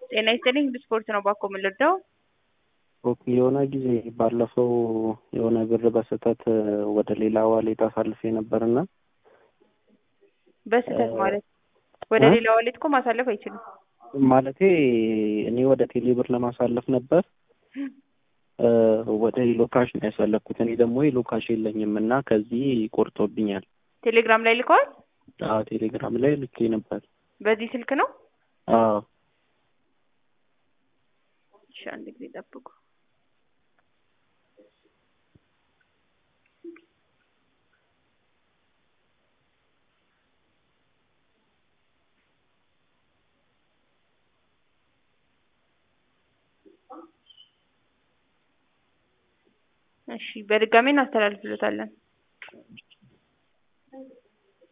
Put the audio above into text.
ጤና ይስጥልኝ ስፖርት ነው ባኮ የምልርዳው። ኦኬ የሆነ ጊዜ ባለፈው የሆነ ብር በስህተት ወደ ሌላ ዋሌት አሳልፌ ነበርና በስህተት ማለት ወደ ሌላ ዋሌት እኮ ማሳለፍ አይችልም። ማለቴ እኔ ወደ ቴሌ ብር ለማሳለፍ ነበር ወደ ሎካሽ ነው ያሳለፍኩት። እኔ ደግሞ ሎካሽ የለኝም እና ከዚህ ቆርጦብኛል። ቴሌግራም ላይ ልከዋል? አዎ ቴሌግራም ላይ ልኬ ነበር። በዚህ ስልክ ነው? አዎ እሺ አንድ ጊዜ ጠብቁ። እሺ በድጋሚ እናስተላልፍልታለን።